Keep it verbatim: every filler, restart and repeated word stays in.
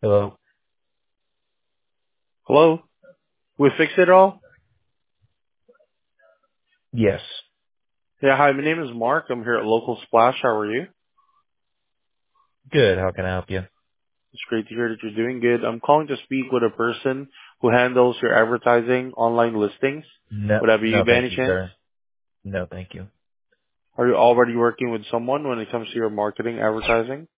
Hello? Hello? We fix it all? Yes. Yeah, hi, my name is Mark. I'm here at Local Splash. How are you? Good. How can I help you? It's great to hear that you're doing good. I'm calling to speak with a person who handles your advertising online listings. No, Would that be you no, by thank any you, chance? sir. No, thank you. Are you already working with someone when it comes to your marketing advertising?